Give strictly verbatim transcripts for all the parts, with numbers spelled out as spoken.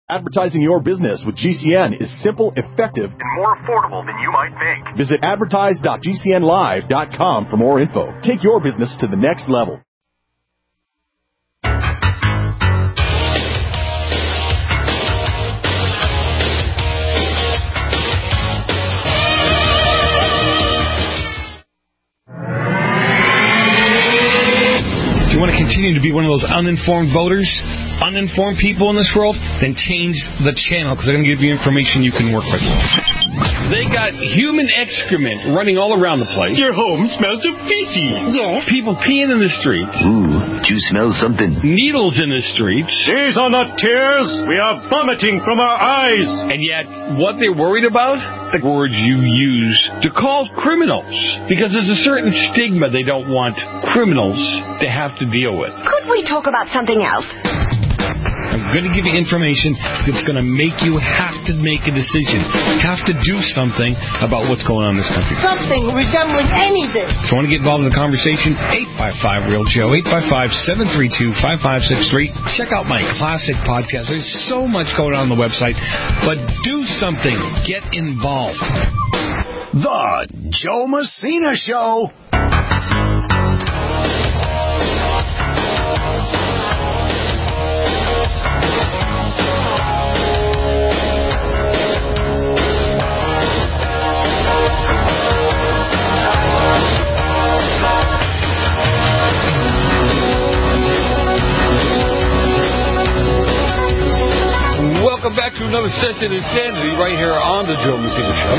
Advertising your business with G C N is simple, effective, and more affordable than you might think. Visit advertise dot g c n live dot com for more info. Take your business to the next level. You want to continue to be one of those uninformed voters, uninformed people in this world, then change the channel because they're going to give you information you can work with. They got human excrement running all around the place. Your home smells of feces. Yes. People peeing in the streets. Ooh, do you smell something? Needles in the streets. These are not tears. We are vomiting from our eyes. And yet, what they're worried about? The words you use to call criminals. Because there's a certain stigma they don't want criminals to have to deal with. Could we talk about something else? I'm going to give you information that's going to make you have to make a decision, have to do something about what's going on in this country. Something resembling anything. If you want to get involved in the conversation, eight five five, real Joe, eight five five, seven three two, five five six three. Check out my classic podcast. There's so much going on on the website, but do something. Get involved. The Joe Messina Show. Welcome back to another session of Insanity right here on the Joe Messina Show.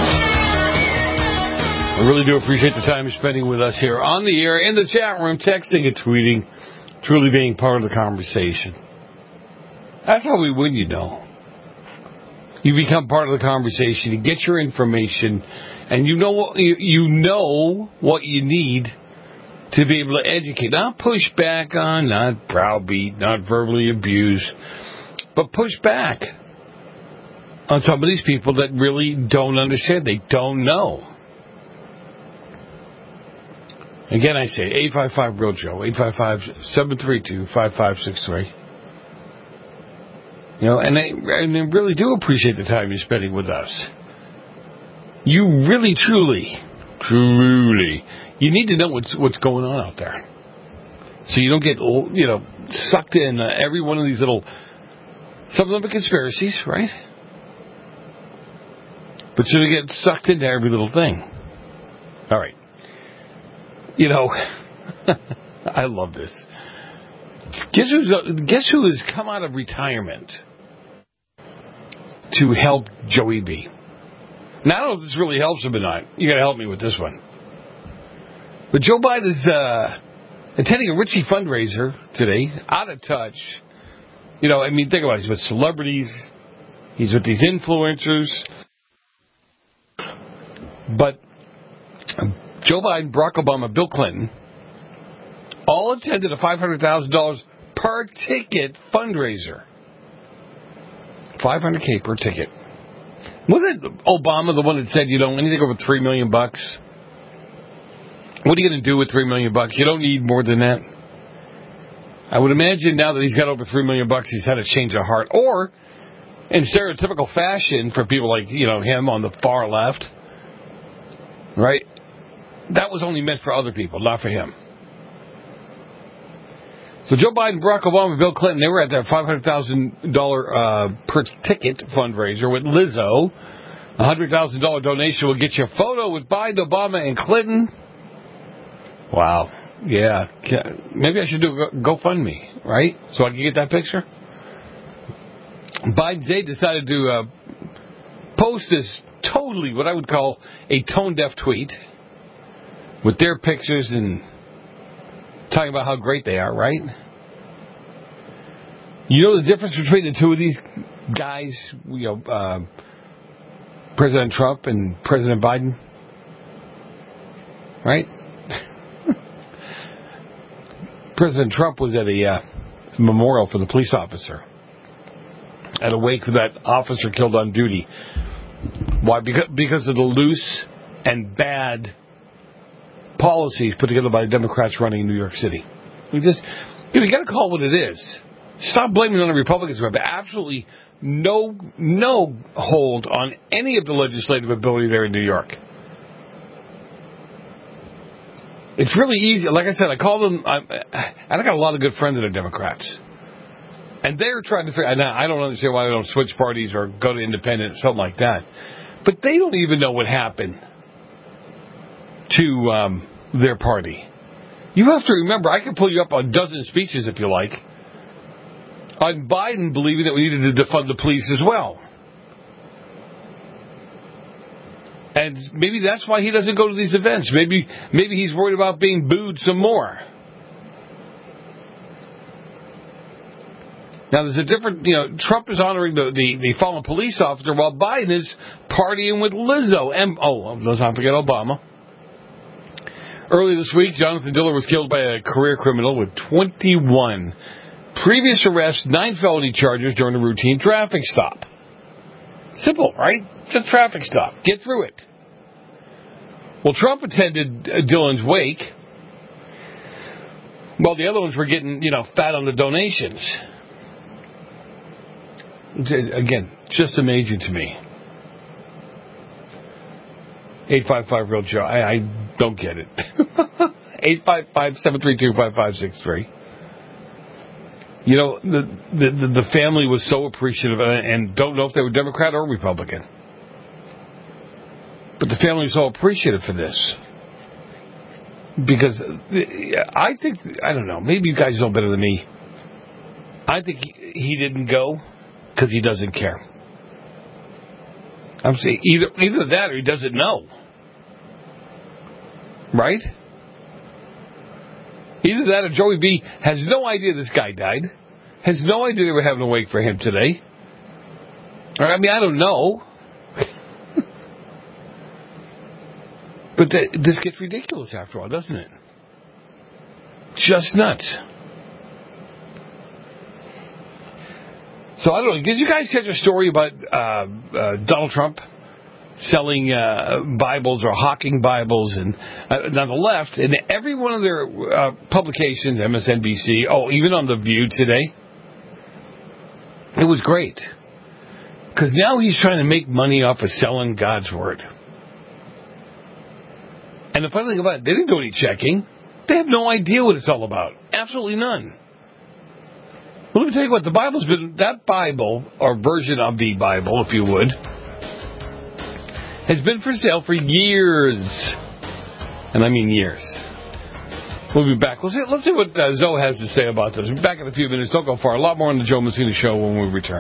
I really do appreciate the time you're spending with us here on the air, in the chat room, texting and tweeting, truly being part of the conversation. That's how we win, you know. You become part of the conversation, you get your information, and you know what you, you know what you need to be able to educate. Not push back on, not browbeat, not verbally abuse, but push back on some of these people that really don't understand. They don't know. Again, I say eight five five, real Joe, eight five five, seven three two, five five six three. You know, and I, and I really do appreciate the time you're spending with us. You really, truly, truly, you need to know what's what's going on out there. So you don't get, you know, sucked in uh, every one of these little, some of them are conspiracies, right? But you don't get sucked into every little thing. All right. You know, I love this. Guess who's, guess who has come out of retirement to help Joey B? Now, I don't know if this really helps him or not. You got to help me with this one. But Joe Biden is uh, attending a Richie fundraiser today, out of touch. You know, I mean, think about it. He's with celebrities. He's with these influencers. But Joe Biden, Barack Obama, Bill Clinton all attended a five hundred thousand dollars per ticket fundraiser. five hundred thousand dollars per ticket. Wasn't Obama the one that said, you know, anything over three million bucks? What are you going to do with three million bucks? You don't need more than that. I would imagine now that he's got over three million bucks, he's had a change of heart. Or, in stereotypical fashion, for people like, you know, him on the far left, right? That was only meant for other people, not for him. So Joe Biden, Barack Obama, Bill Clinton, they were at that five hundred thousand dollars uh, per ticket fundraiser with Lizzo. A one hundred thousand dollars donation will get you a photo with Biden, Obama, and Clinton. Wow. Yeah. Maybe I should do a GoFundMe, right? So I can get that picture. Biden's aide decided to uh, post this totally what I would call a tone-deaf tweet with their pictures and talking about how great they are, right? You know the difference between the two of these guys, you know, uh, President Trump and President Biden? Right? President Trump was at a uh, memorial for the police officer at a wake for that officer killed on duty. Why? Because, because of the loose and bad policies put together by the Democrats running in New York City. We just, you know, you got to call it what it is. Stop blaming it on the Republicans. We have absolutely no no hold on any of the legislative ability there in New York. It's really easy. Like I said, I call them, I, and I got a lot of good friends that are Democrats. And they're trying to figure, and I don't understand why they don't switch parties or go to independent or something like that. But they don't even know what happened to um, their party. You have to remember, I can pull you up a dozen speeches if you like, on Biden believing that we needed to defund the police as well. And maybe that's why he doesn't go to these events. Maybe maybe he's worried about being booed some more. Now, there's a different, you know, Trump is honoring the, the, the fallen police officer while Biden is partying with Lizzo. And, oh, let's not forget Obama. Earlier this week, Jonathan Diller was killed by a career criminal with twenty-one previous arrests, nine felony charges during a routine traffic stop. Simple, right? It's a traffic stop. Get through it. Well, Trump attended Dylan's wake while the other ones were getting, you know, fat on the donations. Again, just amazing to me. eight five five real Joe. I, I don't get it. eight five five, seven three two, five five six three. You know, the, the the family was so appreciative, and don't know if they were Democrat or Republican. But the family was so appreciative for this. Because I think, I don't know, maybe you guys know better than me. I think he, he didn't go because he doesn't care. I'm saying either either that or he doesn't know. Right? Either that or Joey B has no idea this guy died. Has no idea they were having a wake for him today. Or, I mean, I don't know. But th- this gets ridiculous after all, doesn't it? Just nuts. So, I don't know. Did you guys catch a story about uh, uh, Donald Trump selling uh, Bibles or hawking Bibles and uh, on the left, and every one of their uh, publications, M S N B C, oh, even on The View today, it was great. Because now he's trying to make money off of selling God's Word. And the funny thing about it, they didn't do any checking. They have no idea what it's all about. Absolutely none. Well, let me tell you what, the Bible's been, that Bible, or version of the Bible, if you would, has been for sale for years. And I mean years. We'll be back. Let's see, let's see what uh, Zoe has to say about this. We'll be back in a few minutes. Don't go far. A lot more on the Joe Messina Show when we return.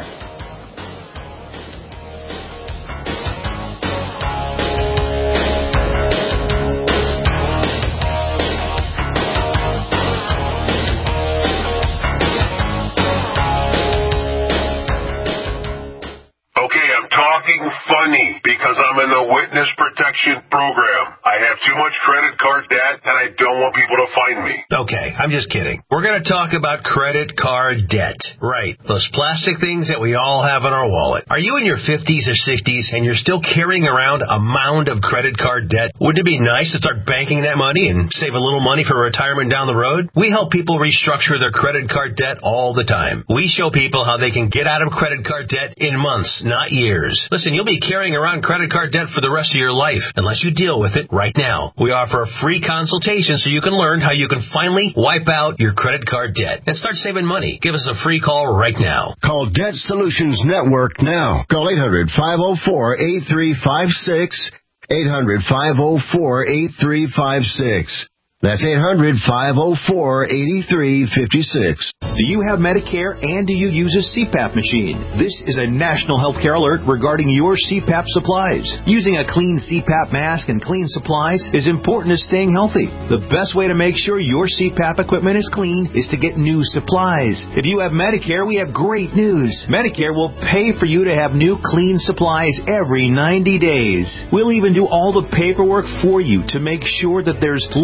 Funny, because I'm in the witness protection program. I have too much credit card debt, and I don't want people to find me. Okay, I'm just kidding. We're going to talk about credit card debt. Right, those plastic things that we all have in our wallet. Are you in your fifties or sixties, and you're still carrying around a mound of credit card debt? Wouldn't it be nice to start banking that money and save a little money for retirement down the road? We help people restructure their credit card debt all the time. We show people how they can get out of credit card debt in months, not years. Listen, you'll be carrying around credit card debt for the rest of your life unless you deal with it right now. We offer a free consultation so you can learn how you can finally wipe out your credit card debt and start saving money. Give us a free call right now. Call Debt Solutions Network now. Call eight hundred, five oh four, eight three five six. eight hundred, five oh four, eight three five six. That's eight hundred, five oh four, eight three five six. Do you have Medicare and do you use a C PAP machine? This is a national healthcare alert regarding your C PAP supplies. Using a clean C PAP mask and clean supplies is important to staying healthy. The best way to make sure your C PAP equipment is clean is to get new supplies. If you have Medicare, we have great news. Medicare will pay for you to have new clean supplies every ninety days. We'll even do all the paperwork for you to make sure that there's little to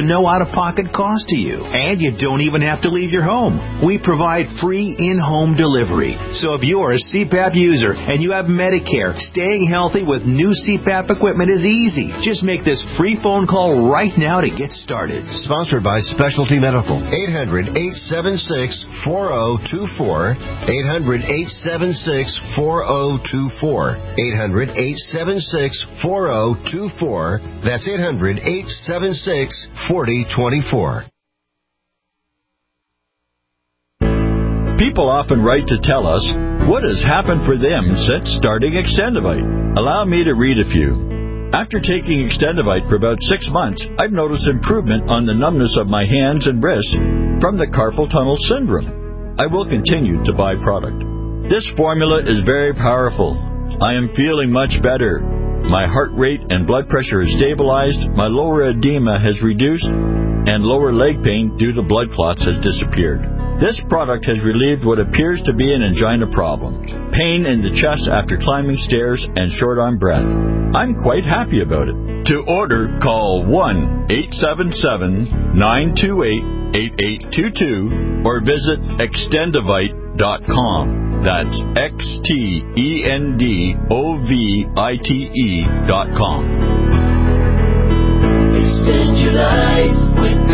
with no out-of-pocket cost to you. And you don't even have to leave your home. We provide free in-home delivery. So if you're a C PAP user and you have Medicare, staying healthy with new C PAP equipment is easy. Just make this free phone call right now to get started. Sponsored by Specialty Medical. eight hundred, eight seven six, four zero two four. eight hundred, eight seven six, four zero two four. eight hundred, eight seven six, four zero two four. That's eight hundred, eight seven six, four zero two four. People often write to tell us what has happened for them since starting Extendivite. Allow me to read a few. After taking Extendivite for about six months, I've noticed improvement on the numbness of my hands and wrists from the carpal tunnel syndrome. I will continue to buy product. This formula is very powerful. I am feeling much better. My heart rate and blood pressure is stabilized, my lower edema has reduced, and lower leg pain due to blood clots has disappeared. This product has relieved what appears to be an angina problem, pain in the chest after climbing stairs, and short on breath. I'm quite happy about it. To order, call one eight seven seven, nine two eight, eight eight two two or visit extendivite dot com. That's X T E N D O V I T E dot com. Extend your life with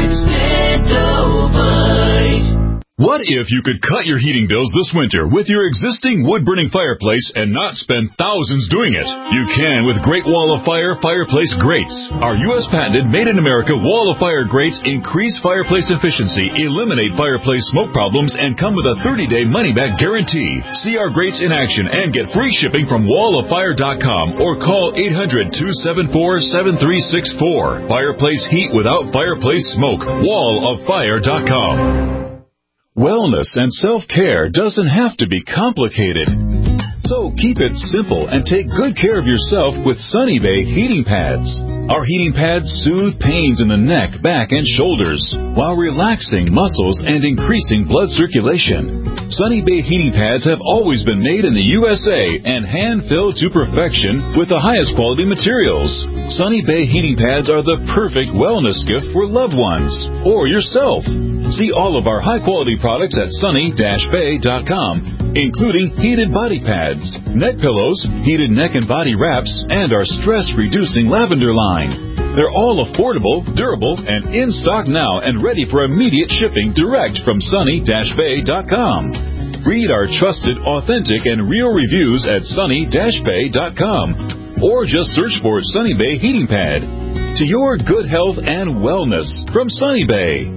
Extendivite. What if you could cut your heating bills this winter with your existing wood-burning fireplace and not spend thousands doing it? You can with Great Wall of Fire Fireplace Grates. Our U S patented made-in-America Wall of Fire grates increase fireplace efficiency, eliminate fireplace smoke problems, and come with a thirty-day money-back guarantee. See our grates in action and get free shipping from wall of fire dot com or call eight hundred, two seven four, seven three six four. Fireplace heat without fireplace smoke. wall of fire dot com. Wellness and self-care doesn't have to be complicated. So keep it simple and take good care of yourself with Sunny Bay heating pads. Our heating pads soothe pains in the neck, back, and shoulders while relaxing muscles and increasing blood circulation. Sunny Bay heating pads have always been made in the U S A and hand-filled to perfection with the highest quality materials. Sunny Bay heating pads are the perfect wellness gift for loved ones or yourself. See all of our high-quality products at sunny dash bay dot com, including heated body pads, neck pillows, heated neck and body wraps, and our stress-reducing lavender line. They're all affordable, durable, and in stock now and ready for immediate shipping direct from sunny dash bay dot com. Read our trusted, authentic, and real reviews at sunny dash bay dot com or just search for Sunny Bay Heating Pad. To your good health and wellness from Sunny Bay.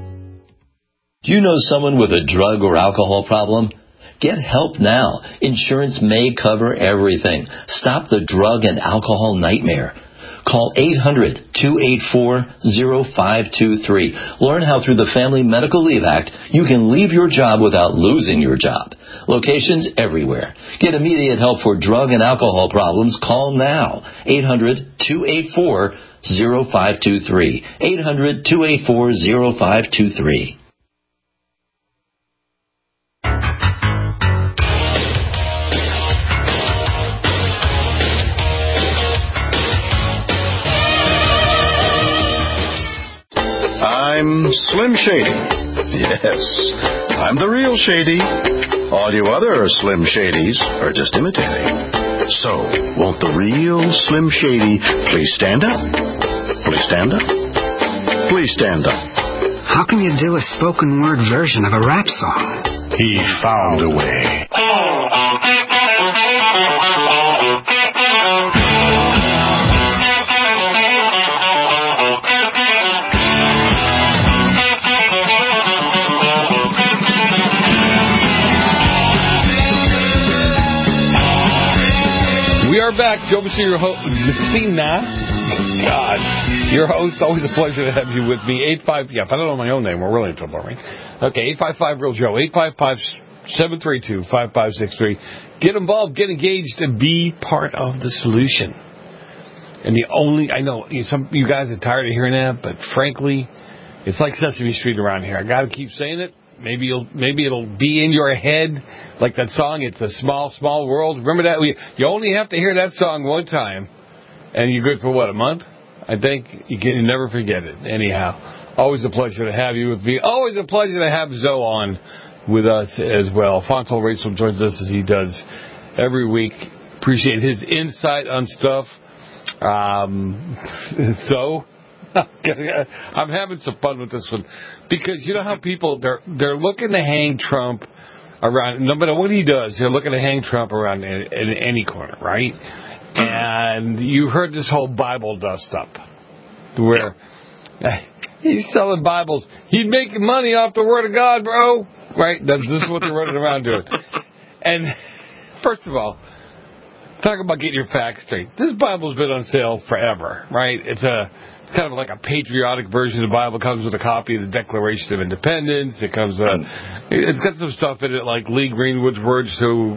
Do you know someone with a drug or alcohol problem? Get help now. Insurance may cover everything. Stop the drug and alcohol nightmare. Call eight hundred, two eight four, zero five two three. Learn how through the Family Medical Leave Act you can leave your job without losing your job. Locations everywhere. Get immediate help for drug and alcohol problems. Call now. eight hundred, two eight four, zero five two three. eight hundred, two eight four, zero five two three. I'm Slim Shady. Yes, I'm the real Shady. All you other Slim Shadys are just imitating. So, won't the real Slim Shady please stand up? Please stand up? Please stand up. How can you do a spoken word version of a rap song? He found a way. We are back. Joe Messina, your host. Messina? God. Your host. Always a pleasure to have you with me. eight five, yeah, if I don't know my own name, we're really in trouble, right? Okay, eight five five, real Joe. eight five five, seven three two, five five six three. Get involved, get engaged, and be part of the solution. And the only, I know, you know, some you guys are tired of hearing that, but frankly, it's like Sesame Street around here. I got to keep saying it. Maybe you'll, maybe it'll be in your head, like that song, It's a Small, Small World. Remember that? We, you only have to hear that song one time, and you're good for, what, a month? I think you can never forget it. Anyhow, always a pleasure to have you with me. Always a pleasure to have Zoe on with us as well. Fontel Rachel joins us as he does every week. Appreciate his insight on stuff. Um, so I'm having some fun with this one because you know how people they're they're looking to hang Trump around. No matter what he does, they're looking to hang Trump around in, in any corner, right? And you heard this whole Bible dust up, where he's selling Bibles. He's making money off the Word of God, bro. Right? That's, this is what they're running around doing. And first of all, talk about getting your facts straight. This Bible's been on sale forever, right? It's a it's kind of like a patriotic version of the Bible. It comes with a copy of the Declaration of Independence. It comes, uh, it's got some stuff in it like Lee Greenwood's words to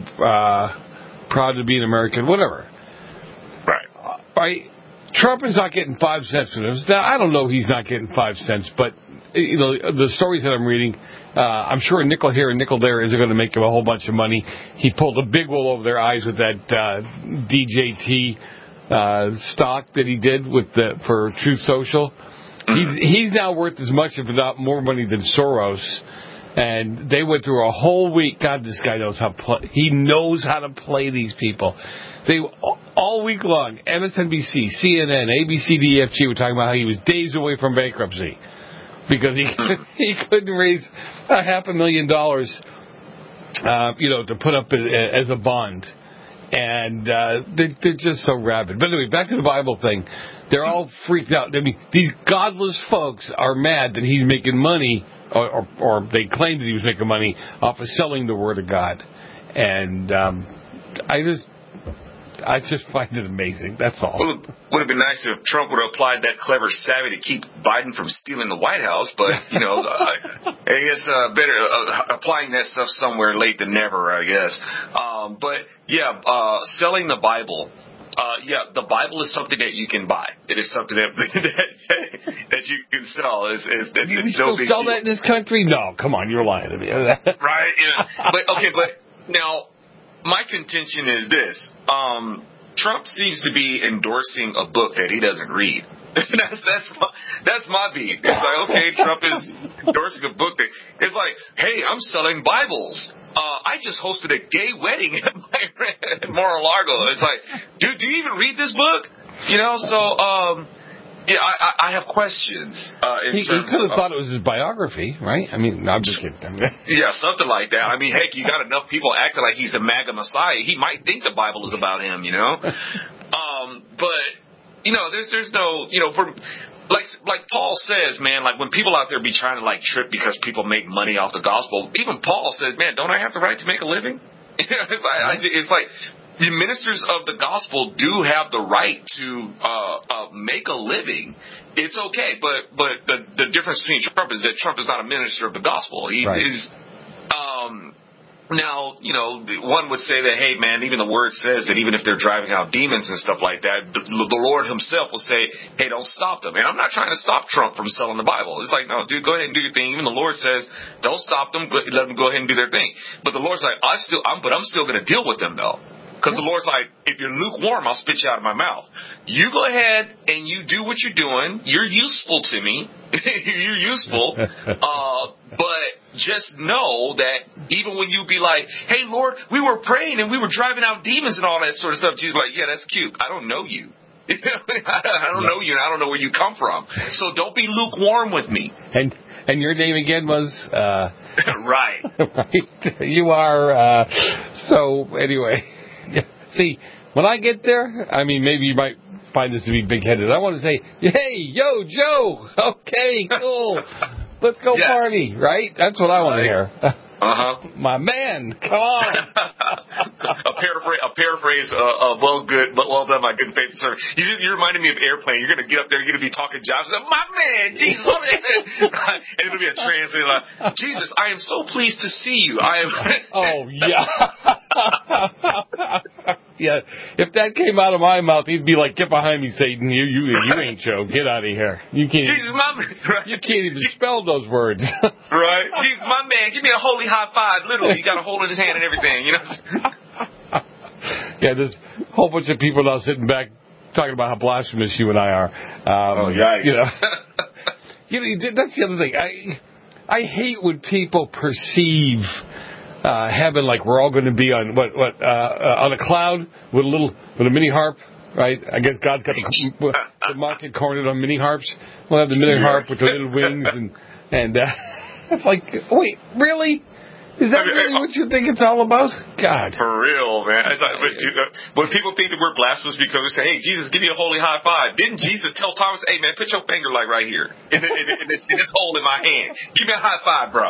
uh, proud to be an American, whatever. Right. Uh, right. Trump is not getting five cents from this. Now, I don't know he's not getting five cents, but you know the stories that I'm reading, uh, I'm sure a nickel here and nickel there isn't going to make him a whole bunch of money. He pulled a big wool over their eyes with that uh, D J T uh, stock that he did with the for Truth Social. He's, he's now worth as much, if not more money than Soros. And they went through a whole week. God, this guy knows how to play. He knows how to play these people. They all week long, M S N B C, C N N, A B C, D E F G were talking about how he was days away from bankruptcy because he he couldn't raise a half a million dollars, uh, you know, to put up as a bond, and uh, they're, they're just so rabid. But anyway, back to the Bible thing. They're all freaked out. I mean, these godless folks are mad that he's making money, or, or, or they claim that he was making money off of selling the Word of God, and um, I just. I just find it amazing. That's all. Well, it would have been nice if Trump would have applied that clever savvy to keep Biden from stealing the White House. But, you know, I, I guess uh, better uh, applying that stuff somewhere late than never, I guess. Um, but, yeah, uh, selling the Bible. Uh, yeah, the Bible is something that you can buy. It is something that that, that you can sell. It's, it's, it's you no still big sell deal. that in this country? No, come on, you're lying to me. Right, yeah. But, okay, but now... my contention is this. Um, Trump seems to be endorsing a book that he doesn't read. that's that's my, that's my beat. It's like, okay, Trump is endorsing a book that it's like, hey, I'm selling Bibles. Uh, I just hosted a gay wedding at my at Mar-a-Lago. It's like, dude, do you even read this book? You know, so um, yeah, I, I have questions. Uh, in he he terms could have of, thought it was his biography, right? I mean, no, I'm just kidding. Yeah, something like that. I mean, heck, you got enough people acting like he's the MAGA Messiah. He might think the Bible is about him, you know. um, but you know, there's there's no, you know, for like like Paul says, man, like when people out there be trying to like trip because people make money off the gospel, even Paul says, man, don't I have the right to make a living? it's like, I, it's like. The ministers of the gospel do have the right to uh, uh, make a living. It's okay, but but the the difference between Trump is that Trump is not a minister of the gospel. He right. is. Um, now, you know, one would say that, hey, man, even the word says that even if they're driving out demons and stuff like that, the, the Lord himself will say, hey, don't stop them. And I'm not trying to stop Trump from selling the Bible. It's like, no, dude, go ahead and do your thing. Even the Lord says, don't stop them. Let them go ahead and do their thing. But the Lord's like, I still, I'm, but I'm still going to deal with them, though. Because the Lord's like, if you're lukewarm, I'll spit you out of my mouth. You go ahead and you do what you're doing. You're useful to me. You're useful. Uh, but just know that even when you be like, hey, Lord, we were praying and we were driving out demons and all that sort of stuff. Jesus like, yeah, that's cute. I don't know you. I don't know you and I don't know where you come from. So don't be lukewarm with me. And and your name again was? Uh, right. Right. You are. Uh, so anyway. See, when I get there, I mean, maybe you might find this to be big-headed. I want to say, hey, yo, Joe, okay, cool, let's go yes. party, right? That's what I want to hear. Uh-huh. My man, come on. a paraphrase, a paraphrase, uh, uh, well, good, but well done, my good faith sir. You, you reminded me of Airplane. You're going to get up there, you're going to be talking jobs. Like, my man, Jesus, my man. And it'll be a translator like, Jesus, I am so pleased to see you. I am. Oh, yeah. Yeah, if that came out of my mouth, he'd be like, "Get behind me, Satan! You, you, you ain't Joe. Get out of here. You can't. Jesus, my man. Right. You can't even spell those words." Right? Jesus, my man, give me a holy high five. Literally, he got a hold in his hand and everything. You know. Yeah, there's a whole bunch of people now sitting back talking about how blasphemous you and I are. Um, oh, yikes. You know, you know, that's the other thing. I I hate when people perceive uh, heaven like we're all going to be on what what uh, uh, on a cloud with a little with a mini harp, right? I guess God's got the, the market cornered on mini harps. We'll have the mini harp with the little wings and and uh, it's like, wait, really? Is that really what you think it's all about? God. For real, man. It's like, but, when people think that we're blasphemous because we say, hey, Jesus, give me a holy high five. Didn't Jesus tell Thomas, hey, man, put your finger like right here in, in, in, in, this, in this hole in my hand. Give me a high five, bro.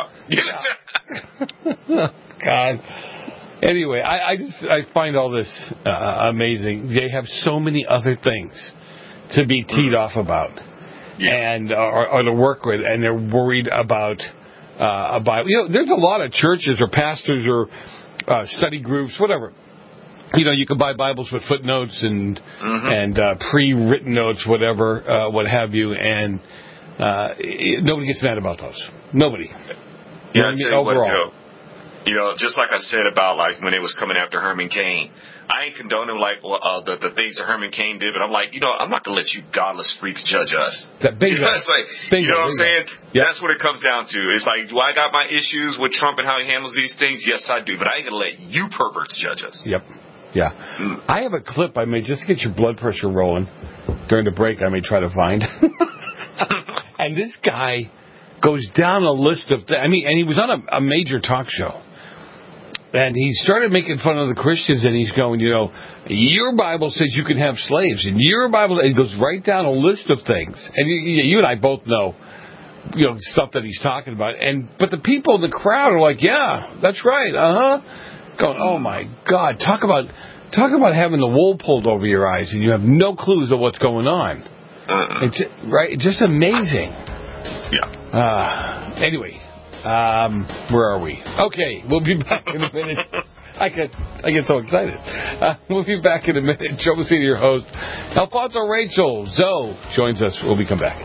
God. Anyway, I, I just I find all this uh, amazing. They have so many other things to be teed off about yeah. and or, or to work with, and they're worried about uh, a Bible. You know, there's a lot of churches or pastors or uh, study groups, whatever. You know, you can buy Bibles with footnotes and mm-hmm. and uh, pre-written notes, whatever, uh, what have you, and uh, it, nobody gets mad about those. Nobody. Yeah, I mean, overall. What, Joe. You know, just like I said about like when it was coming after Herman Cain, I ain't condoning like well, uh, the the things that Herman Cain did, but I'm like, you know, I'm not gonna let you godless freaks judge us. That bingo. You know, it's like, bingo, you know what bingo. I'm saying? Yep. That's what it comes down to. It's like, do I got my issues with Trump and how he handles these things? Yes, I do, but I ain't gonna let you perverts judge us. Yep. Yeah. Mm. I have a clip I may just get your blood pressure rolling during the break. I may try to find. And this guy goes down a list of. Th- I mean, and he was on a, a major talk show. And he started making fun of the Christians, and he's going, you know, your Bible says you can have slaves, and your Bible, and he goes right down a list of things. And you, you and I both know, you know, stuff that he's talking about. And but the people in the crowd are like, yeah, that's right, uh-huh. Going, oh, my God, talk about talk about having the wool pulled over your eyes, and you have no clues of what's going on. Uh-uh. It's, right? Just amazing. Yeah. Uh, anyway. Um, where are we? Okay, we'll be back in a minute. I get, I get so excited. Uh, we'll be back in a minute. Joe Messina, your host. Alfonso Rachel Zoe joins us. We'll be come back.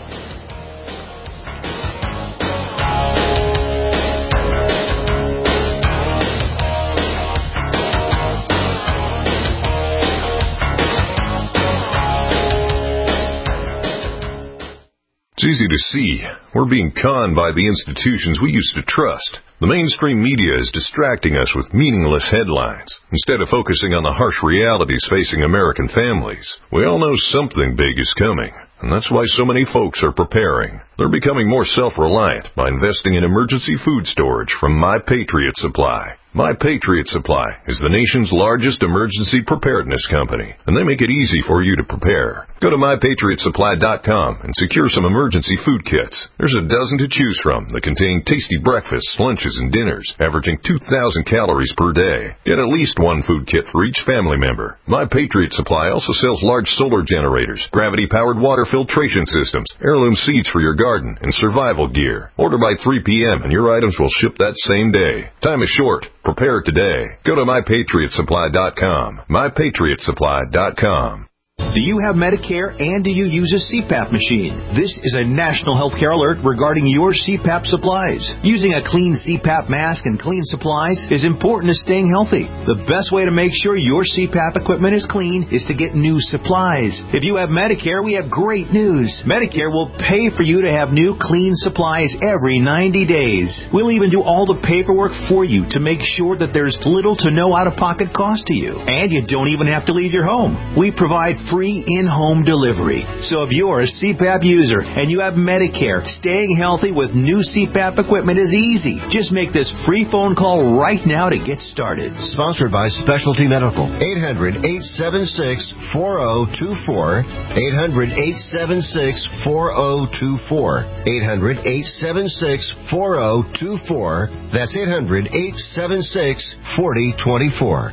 It's easy to see. We're being conned by the institutions we used to trust. The mainstream media is distracting us with meaningless headlines, instead of focusing on the harsh realities facing American families. We all know something big is coming, and that's why so many folks are preparing. They're becoming more self-reliant by investing in emergency food storage from My Patriot Supply. My Patriot Supply is the nation's largest emergency preparedness company, and they make it easy for you to prepare. Go to my patriot supply dot com and secure some emergency food kits. There's a dozen to choose from that contain tasty breakfasts, lunches, and dinners, averaging two thousand calories per day. Get at least one food kit for each family member. My Patriot Supply also sells large solar generators, gravity-powered water filtration systems, heirloom seeds for your garden, and survival gear. Order by three p.m. and your items will ship that same day. Time is short. Prepare today. Go to my patriot supply dot com. my patriot supply dot com. Do you have Medicare and do you use a C PAP machine? This is a national healthcare alert regarding your C PAP supplies. Using a clean C PAP mask and clean supplies is important to staying healthy. The best way to make sure your C PAP equipment is clean is to get new supplies. If you have Medicare, we have great news. Medicare will pay for you to have new clean supplies every ninety days. We'll even do all the paperwork for you to make sure that there's little to no out-of-pocket cost to you. And you don't even have to leave your home. We provide free in-home delivery. So if you're a C PAP user and you have Medicare, staying healthy with new C PAP equipment is easy. Just make this free phone call right now to get started. Sponsored by Specialty Medical. eight hundred, eight seven six, four zero two four. eight hundred, eight seven six, four zero two four. eight hundred, eight seven six, four zero two four. That's eight hundred, eight seven six, four zero two four.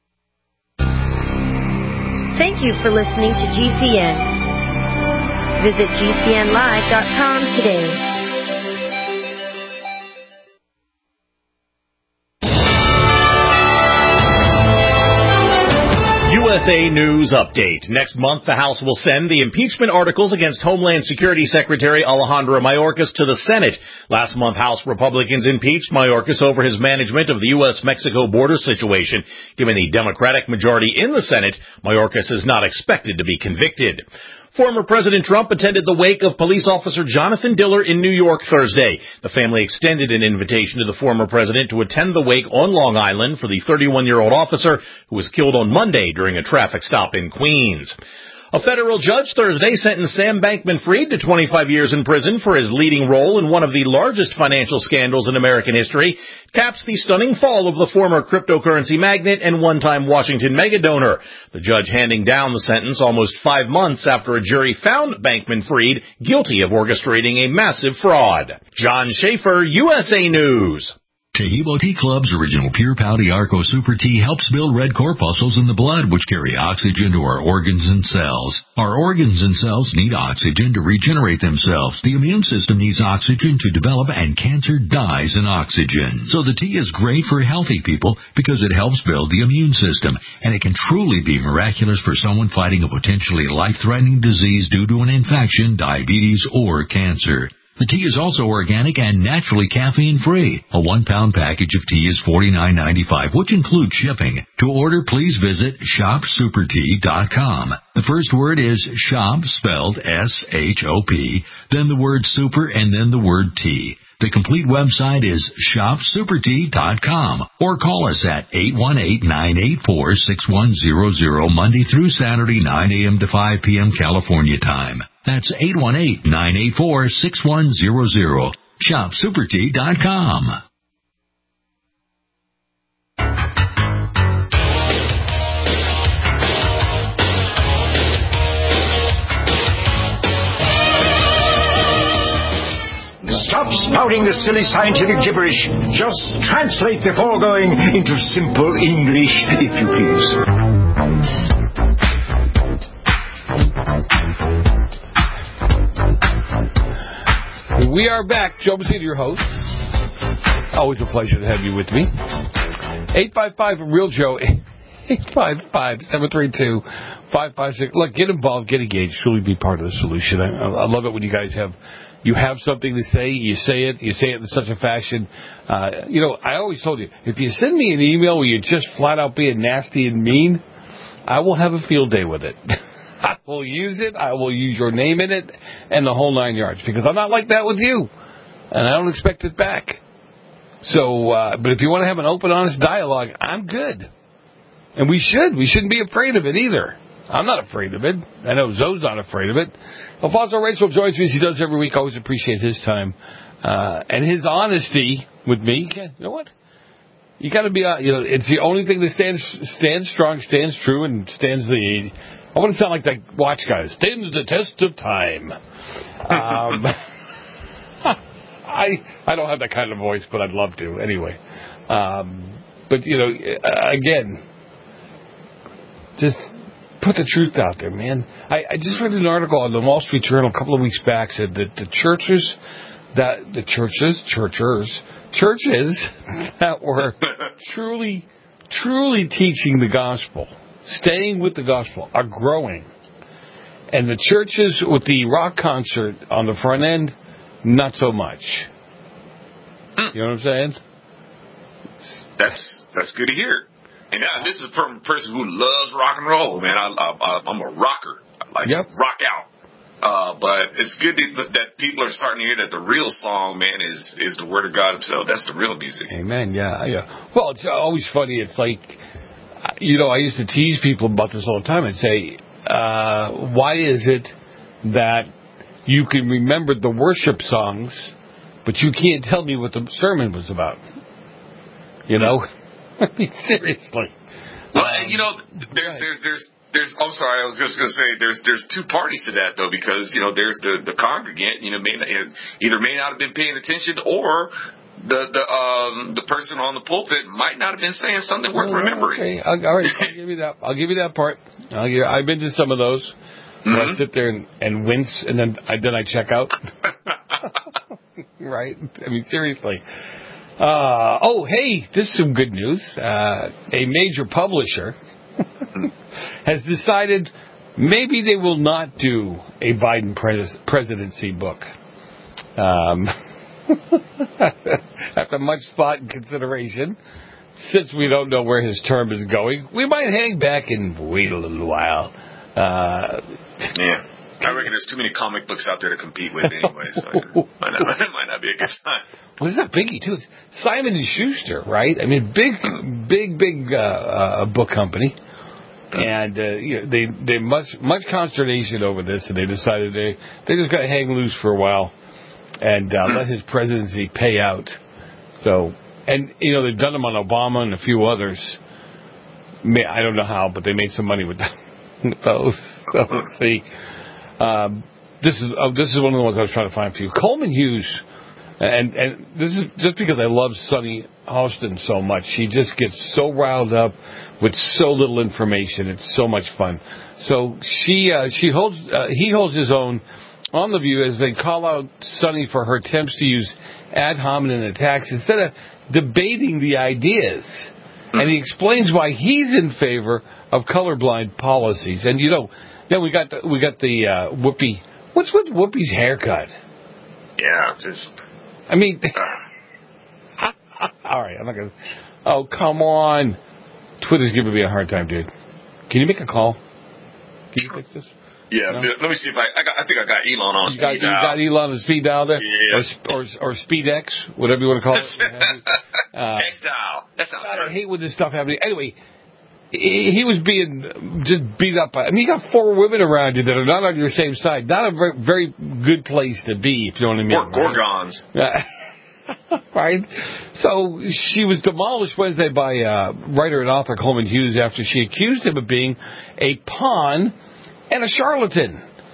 Thank you for listening to G C N. Visit G C N live dot com today. U S A News Update. Next month, the House will send the impeachment articles against Homeland Security Secretary Alejandro Mayorkas to the Senate. Last month, House Republicans impeached Mayorkas over his management of the U S Mexico border situation. Given the Democratic majority in the Senate, Mayorkas is not expected to be convicted. Former President Trump attended the wake of police officer Jonathan Diller in New York Thursday. The family extended an invitation to the former president to attend the wake on Long Island for the thirty-one-year-old officer who was killed on Monday during a traffic stop in Queens. A federal judge Thursday sentenced Sam Bankman-Fried to twenty-five years in prison for his leading role in one of the largest financial scandals in American history. It caps the stunning fall of the former cryptocurrency magnate and one-time Washington mega-donor. The judge handing down the sentence almost five months after a jury found Bankman-Fried guilty of orchestrating a massive fraud. John Schaefer, U S A News. Tahibo Tea Club's original Pure Pouty Arco Super Tea helps build red corpuscles in the blood, which carry oxygen to our organs and cells. Our organs and cells need oxygen to regenerate themselves. The immune system needs oxygen to develop, and cancer dies in oxygen. So the tea is great for healthy people because it helps build the immune system, and it can truly be miraculous for someone fighting a potentially life-threatening disease due to an infection, diabetes, or cancer. The tea is also organic and naturally caffeine-free. A one-pound package of tea is forty-nine ninety-five, which includes shipping. To order, please visit shop super tea dot com. The first word is shop, spelled S H O P, then the word super, and then the word tea. The complete website is shop super tea dot com, or call us at eight one eight, nine eight four, six one zero zero Monday through Saturday, nine a.m. to five p.m. California time. That's eight one eight, nine eight four, six one zero zero. shop super tea dot com. Stop spouting this silly scientific gibberish. Just translate the foregoing into simple English, if you please. We are back. Joe Messina, your host. Always a pleasure to have you with me. eight five five from Real Joe. eight five five, seven three two, five five six. Look, get involved, get engaged. Truly be part of the solution. I, I love it when you guys have... You have something to say, you say it, you say it in such a fashion. Uh, you know, I always told you, if you send me an email where you're just flat out being nasty and mean, I will have a field day with it. I will use it, I will use your name in it, and the whole nine yards, because I'm not like that with you, and I don't expect it back. So, uh, but if you want to have an open, honest dialogue, I'm good. And we should. We shouldn't be afraid of it either. I'm not afraid of it. I know Zoe's not afraid of it. Alfonso Rachel joins me as he does every week. Always appreciate his time uh, and his honesty with me. You know what? You got to be, uh, you know, it's the only thing that stands stands strong, stands true, and stands the. I want to sound like that watch guy. Stands the test of time. Um, I I don't have that kind of voice, but I'd love to anyway. Um, but you know, again, just. Put the truth out there, man. I, I just read an article on the Wall Street Journal a couple of weeks back said that the churches, that the churches, churchers, churches that were truly, truly teaching the gospel, staying with the gospel, are growing. And the churches with the rock concert on the front end, not so much. You know what I'm saying? That's that's good to hear. And uh, this is from a person who loves rock and roll, man. I, I, I'm a rocker. I like yep. rock out. Uh, but it's good to, that people are starting to hear that the real song, man, is is the Word of God Himself. That's the real music. Amen. Yeah, yeah. Well, it's always funny. It's like, you know, I used to tease people about this all the time and say, uh, why is it that you can remember the worship songs, but you can't tell me what the sermon was about? You know? I mean, seriously. Well, and, you know, there's, there's, there's, there's. I'm sorry, I was just going to say there's, there's two parties to that though, because you know, there's the, the congregant, you know, may not, either may not have been paying attention, or the, the, um, the person on the pulpit might not have been saying something worth oh, remembering. Okay. I'll, all right, I'll give you that. I'll give you that part. I'll give, I've been to some of those where mm-hmm. I sit there and, and wince, and then I then I check out. Right? I mean, seriously. Uh, oh, hey, this is some good news. Uh, a major publisher, has decided maybe they will not do a Biden pres- presidency book. Um, after much thought and consideration, since we don't know where his term is going, we might hang back and wait a little while. Uh, yeah. I reckon there's too many comic books out there to compete with anyway, so it might not, it might not be a good time. Well, it's a biggie, too. It's Simon and Schuster, right? I mean, big, big, big uh, uh, book company. And uh, you know, they they much much consternation over this, and they decided they, they just got to hang loose for a while and uh, let his presidency pay out. So, and, you know, they've done them on Obama and a few others. I don't know how, but they made some money with those. So, let's see. Um, this is oh, this is one of the ones I was trying to find for you. Coleman Hughes, and and this is just because I love Sunny Austin so much. She just gets so riled up with so little information. It's so much fun. So she uh, she holds uh, he holds his own on The View as they call out Sunny for her attempts to use ad hominem attacks instead of debating the ideas. And he explains why he's in favor of colorblind policies. And you know. Then we got the, we got the uh, Whoopi. What's with Whoopi's haircut? Yeah, just. I mean, uh. all right, I'm not gonna. Oh, come on! Twitter's giving me a hard time, dude. Can you make a call? Can you fix this? Yeah, no? Let me see if I. I, got, I think I got Elon on you speed got, you dial. got Elon on speed dial there, yeah. or, or or Speed X, whatever you want to call it. uh, X dial. That sounds God, right. I hate when this stuff happening. Anyway. He was being just beat up by. I mean, you got four women around you that are not on your same side. Not a very, very good place to be, if you know what I mean. Or Gorgons. Right? Right? So she was demolished Wednesday by uh, writer and author Coleman Hughes after she accused him of being a pawn and a charlatan.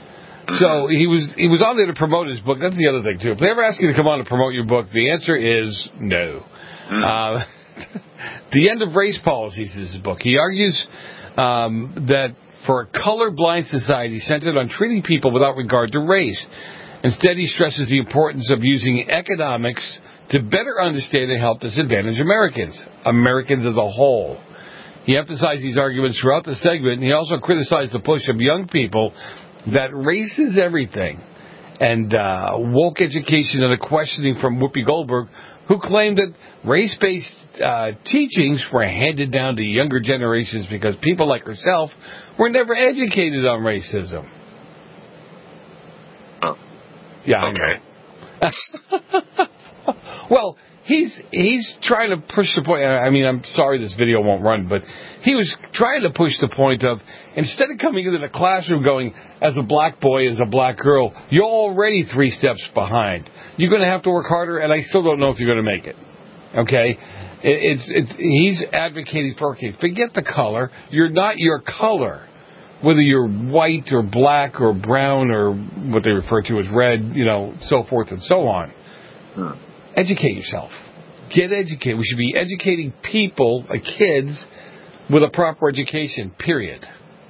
So he was he was on there to promote his book. That's the other thing, too. If they ever ask you to come on to promote your book, the answer is no. Mm. Uh The End of Race Policies is his book. He argues um, that for a colorblind society centered on treating people without regard to race. Instead, he stresses the importance of using economics to better understand and help disadvantaged Americans, Americans as a whole. He emphasized these arguments throughout the segment, and he also criticized the push of young people that race is everything, and uh, woke education and a questioning from Whoopi Goldberg, who claimed that race-based uh, teachings were handed down to younger generations because people like herself were never educated on racism. Oh. Yeah, okay. I know. Well, he's he's trying to push the point. I mean, I'm sorry this video won't run, but he was trying to push the point of, instead of coming into the classroom going, as a black boy, as a black girl, you're already three steps behind. You're going to have to work harder, and I still don't know if you're going to make it. Okay? It, it's it's he's advocating for, okay, forget the color. You're not your color. Whether you're white or black or brown or what they refer to as red, you know, so forth and so on. Hmm. Educate yourself. Get educated. We should be educating people, uh, kids, with a proper education, period.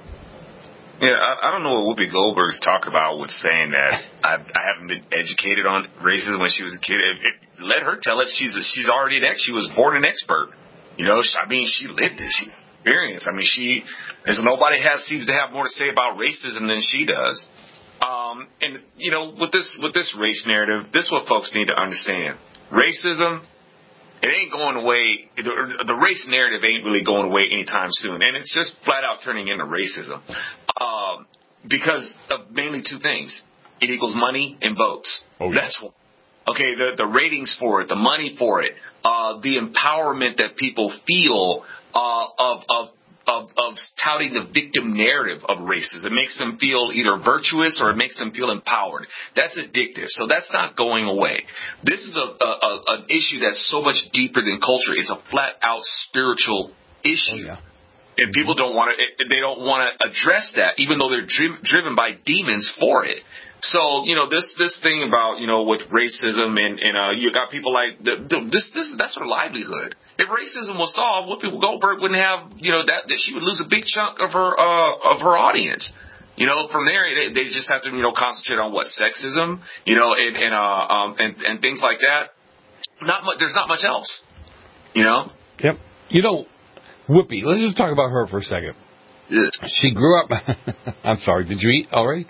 Yeah, I, I don't know what Whoopi Goldberg's talking about with saying that I, I haven't been educated on racism when she was a kid. It, it, let her tell it. She's a, she's already an ex. She was born an expert. You know, I mean, she lived this experience. I mean, she, as nobody has seems to have more to say about racism than she does. Um, and you know, with this with this race narrative, this is what folks need to understand. Racism, it ain't going away. The, the race narrative ain't really going away anytime soon. And it's just flat out turning into racism. Um, because of mainly two things. It equals money and votes. Oh, yeah. That's what. Okay, the, the ratings for it, the money for it, uh, the empowerment that people feel uh, of, of Of, of touting the victim narrative of racism. It makes them feel either virtuous or it makes them feel empowered. That's addictive. So that's not going away. This is a, a, a an issue that's so much deeper than culture. It's a flat out spiritual issue. Oh, yeah. And people don't want to. They don't want to address that, even though they're dri- driven by demons for it. So you know this this thing about you know with racism and and uh, you got people like the, the, this this that's her livelihood. If racism was solved, Whoopi Goldberg wouldn't have, you know, that, that she would lose a big chunk of her uh, of her audience. You know, from there they, they just have to, you know, concentrate on what sexism, you know, and and uh, um, and, and things like that. Not much. There's not much else. You know. Yep. You know, Whoopi. Let's just talk about her for a second. She grew up. I'm sorry. Did you eat already?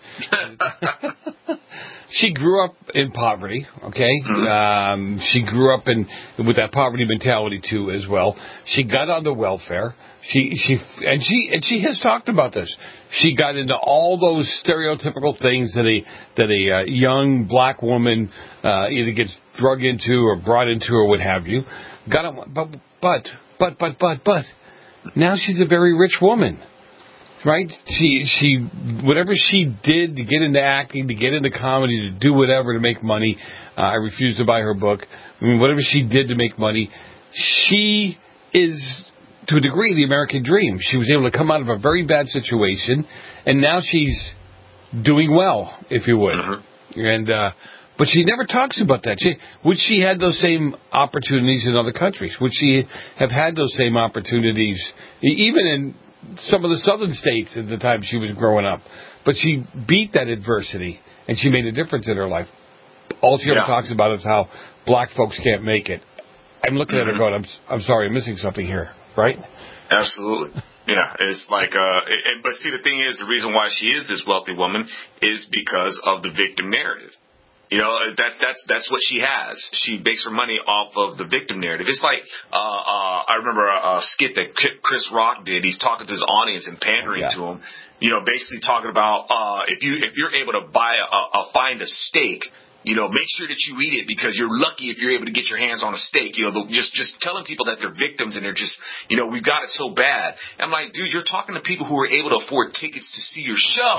She grew up in poverty. Okay. Mm-hmm. Um, she grew up in with that poverty mentality too, as well. She got onto welfare. She she and she and she has talked about this. She got into all those stereotypical things that a that a uh, young black woman uh, either gets drug into or brought into or what have you. Got on, but but but but but but now she's a very rich woman. Right? She, she, whatever she did to get into acting, to get into comedy, to do whatever to make money, uh, I refuse to buy her book. I mean, whatever she did to make money, she is, to a degree, the American dream. She was able to come out of a very bad situation, and now she's doing well, if you would. Mm-hmm. And, uh, but she never talks about that. She, would she had those same opportunities in other countries? Would she have had those same opportunities, even in some of the southern states at the time she was growing up? But she beat that adversity, and she made a difference in her life. All she yeah. ever talks about is how black folks can't make it. I'm looking mm-hmm. at her going, I'm, I'm sorry, I'm missing something here, right? Absolutely. Yeah, it's like, uh, it, but see, the thing is, the reason why she is this wealthy woman is because of the victim narrative. You know, that's that's that's what she has. She makes her money off of the victim narrative. It's like uh, uh, I remember a, a skit that Chris Rock did. He's talking to his audience and pandering yeah. to them. You know, basically talking about uh, if you if you're able to buy a, a find a steak, you know, make sure that you eat it because you're lucky if you're able to get your hands on a steak. You know, just just telling people that they're victims and they're just, you know, we've got it so bad. I'm like, dude, you're talking to people who are able to afford tickets to see your show.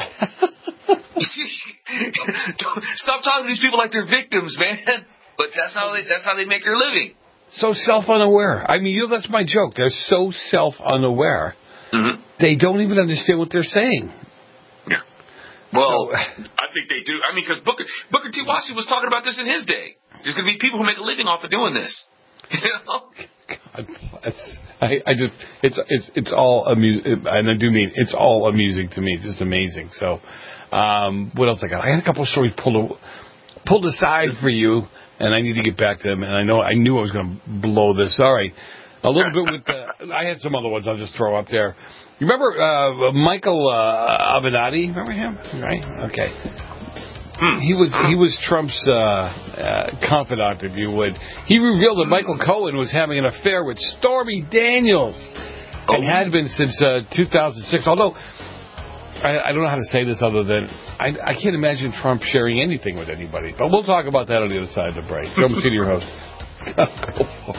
Stop talking to these people like they're victims, man. But that's how they that's how they make their living. So self-unaware. I mean, you know, that's my joke. They're so self-unaware. Mm-hmm. They don't even understand what they're saying. Yeah. Well, so, I think they do. I mean, because Booker Booker T. Washington was talking about this in his day. There's going to be people who make a living off of doing this. You know? God bless. I, I just it's it's it's all amusing, and I do mean it's all amusing to me. It's just amazing. So. Um, what else I got? I had a couple of stories pulled pulled aside for you, and I need to get back to them. And I know I knew I was going to blow this. All right, a little bit with. Uh, I had some other ones I'll just throw up there. You remember uh, Michael uh, Avenatti? Remember him? Right? Okay. He was he was Trump's uh, uh, confidant, if you would. He revealed that Michael Cohen was having an affair with Stormy Daniels, and had been since uh, two thousand six. Although. I, I don't know how to say this other than I, I can't imagine Trump sharing anything with anybody. But we'll talk about that on the other side of the break. Joe Messina, your host. Go for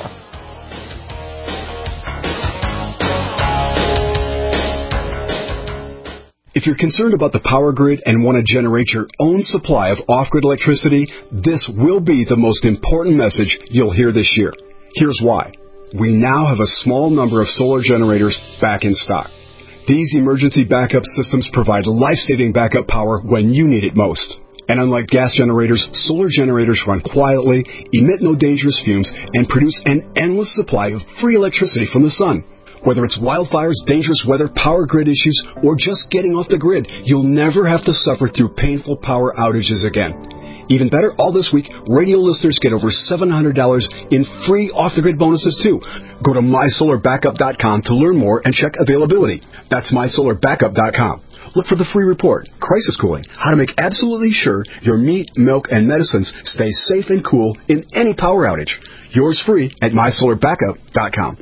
it. If you're concerned about the power grid and want to generate your own supply of off-grid electricity, this will be the most important message you'll hear this year. Here's why. We now have a small number of solar generators back in stock. These emergency backup systems provide life-saving backup power when you need it most. And unlike gas generators, solar generators run quietly, emit no dangerous fumes, and produce an endless supply of free electricity from the sun. Whether it's wildfires, dangerous weather, power grid issues, or just getting off the grid, you'll never have to suffer through painful power outages again. Even better, all this week, radio listeners get over seven hundred dollars in free off-the-grid bonuses, too. Go to my solar backup dot com to learn more and check availability. That's my solar backup dot com. Look for the free report, Crisis Cooling, how to make absolutely sure your meat, milk, and medicines stay safe and cool in any power outage. Yours free at my solar backup dot com.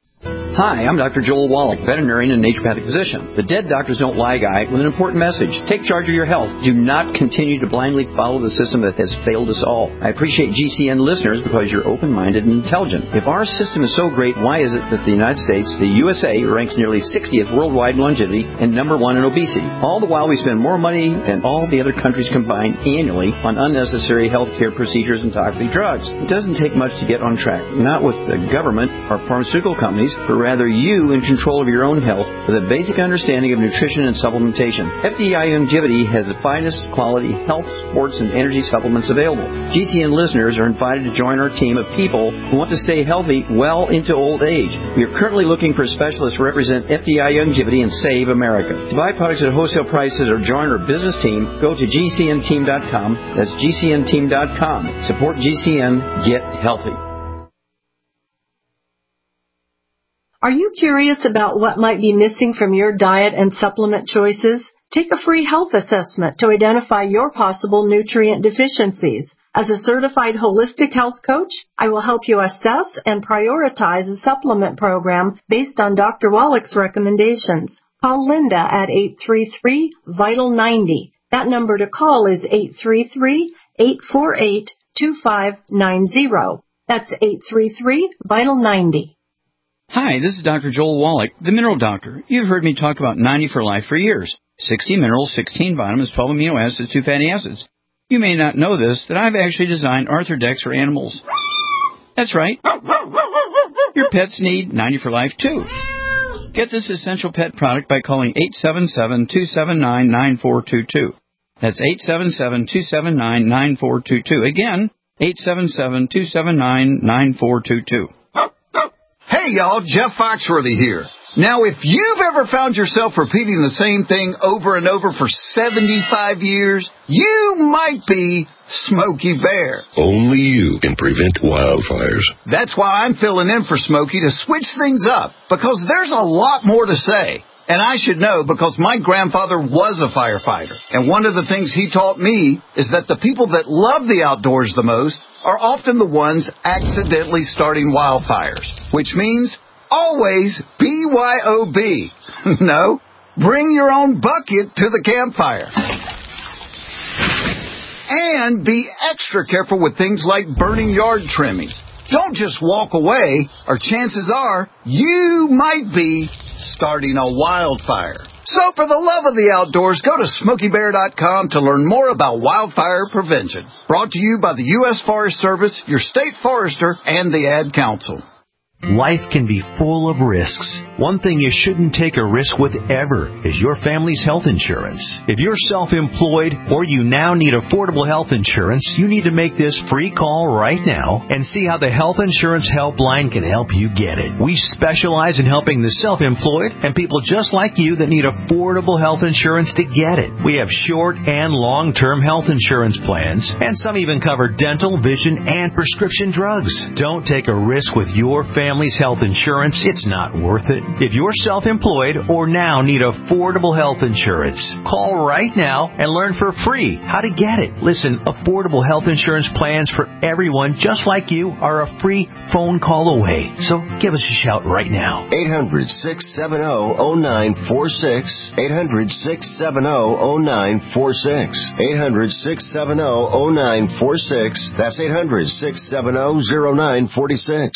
Hi, I'm Doctor Joel Wallach, veterinarian and naturopathic physician. The Dead Doctors Don't Lie guy with an important message. Take charge of your health. Do not continue to blindly follow the system that has failed us all. I appreciate G C N listeners because you're open-minded and intelligent. If our system is so great, why is it that the United States, the U S A, ranks nearly sixtieth worldwide in longevity and number one in obesity? All the while we spend more money than all the other countries combined annually on unnecessary health care procedures and toxic drugs. It doesn't take much to get on track. Not with the government or pharmaceutical companies, but rather you in control of your own health with a basic understanding of nutrition and supplementation. F D I Longevity has the finest quality health, sports, and energy supplements available. G C N listeners are invited to join our team of people who want to stay healthy well into old age. We are currently looking for specialists to represent F D I Longevity and Save America. To buy products at wholesale prices or join our business team, go to G C N team dot com. That's G C N team dot com. Support G C N. Get healthy. Are you curious about what might be missing from your diet and supplement choices? Take a free health assessment to identify your possible nutrient deficiencies. As a certified holistic health coach, I will help you assess and prioritize a supplement program based on Doctor Wallach's recommendations. Call Linda at eight three three, vital ninety. That number to call is eight three three, eight four eight, two five nine zero. That's eight three three, vital ninety. Hi, this is Doctor Joel Wallach, the Mineral Doctor. You've heard me talk about ninety for Life for years. sixty minerals, sixteen vitamins, twelve amino acids, two fatty acids. You may not know this, that I've actually designed Arthrodex for animals. That's right. Your pets need ninety for Life, too. Get this essential pet product by calling eight seven seven, two seven nine, nine four two two. That's eight seven seven, two seven nine, nine four two two. Again, eight seven seven, two seven nine, nine four two two. Hey, y'all, Jeff Foxworthy here. Now, if you've ever found yourself repeating the same thing over and over for seventy-five years, you might be Smokey Bear. Only you can prevent wildfires. That's why I'm filling in for Smokey to switch things up, because there's a lot more to say. And I should know because my grandfather was a firefighter. And one of the things he taught me is that the people that love the outdoors the most are often the ones accidentally starting wildfires, which means always B Y O B. No, bring your own bucket to the campfire. And be extra careful with things like burning yard trimmings. Don't just walk away, or chances are you might be starting a wildfire. So for the love of the outdoors, go to smokey bear dot com to learn more about wildfire prevention. Brought to you by the U S Forest Service, your state forester, and the Ad Council. Life can be full of risks. One thing you shouldn't take a risk with ever is your family's health insurance. If you're self-employed or you now need affordable health insurance, you need to make this free call right now and see how the Health Insurance Helpline can help you get it. We specialize in helping the self-employed and people just like you that need affordable health insurance to get it. We have short and long-term health insurance plans, and some even cover dental, vision, and prescription drugs. Don't take a risk with your family. Family's health insurance, it's not worth it. If you're self-employed or now need affordable health insurance, call right now and learn for free how to get it. Listen, affordable health insurance plans for everyone just like you are a free phone call away. So give us a shout right now. eight hundred, six seven zero, zero nine four six. eight hundred, six seven zero, zero nine four six. eight hundred, six seven zero, zero nine four six. That's eight hundred, six seven zero, zero nine four six.